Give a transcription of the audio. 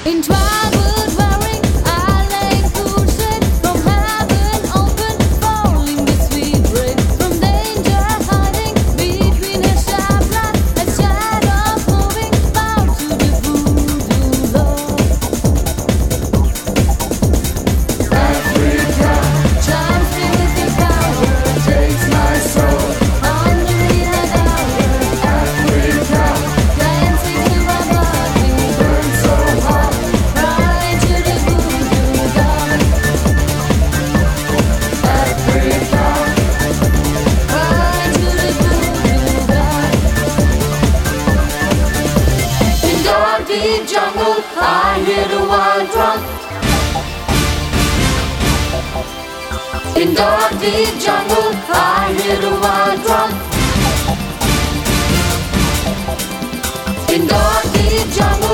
In troubled wearing, I lay cushioned from heaven open, falling the sweet rain from danger hiding between her sharp light and shadows moving bow to the voodoo lord. Africa, charms me with your power, takes my soul under the hour. Africa, dancing to my body, burns so hot, right to the voodoo god. Africa, right to the voodoo god. In dark deep jungle, I hear the wild drum. In dark deep jungle, I hear the wild drum. In dark deep jungle.